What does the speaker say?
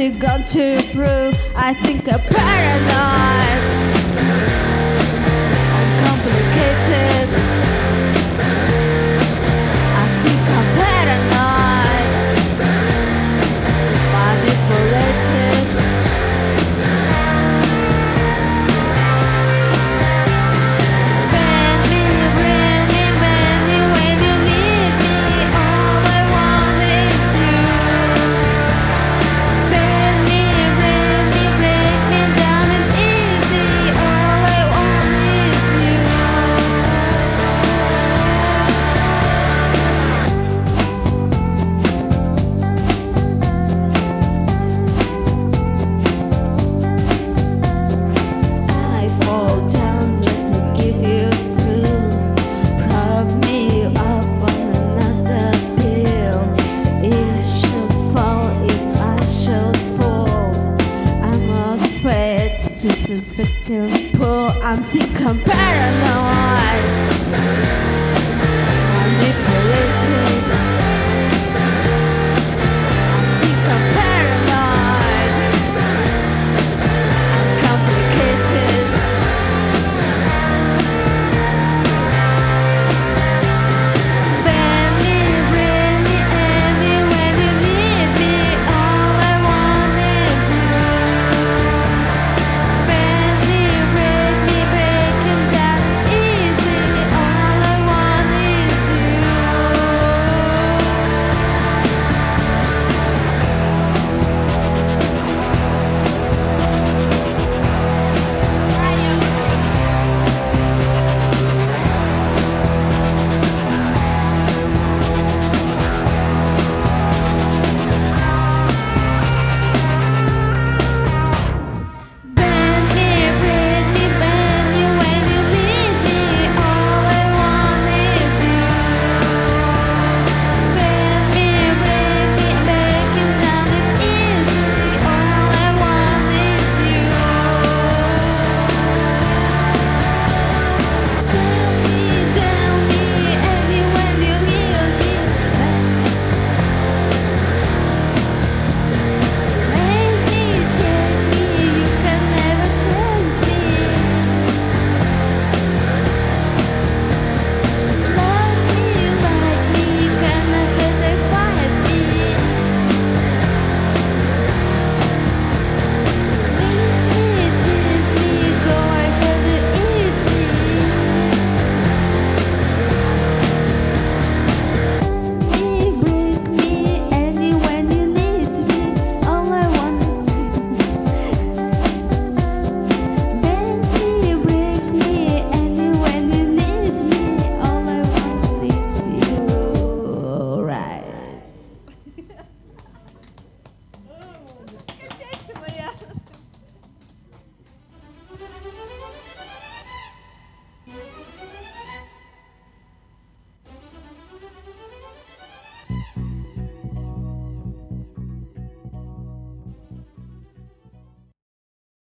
you got to prove? I think I'm paranoid. I'm complicated. I think I'm paranoid. Manipulated. Bend me, bring me, bend me when you need me. All I want is you. Bend me, bring me, break me down and easy. All I want is you. I fall down just to give you two. Prop me up on another pill. You should fall if I should fall. I'm not afraid to the second pull. I'm sick, I'm paranoid.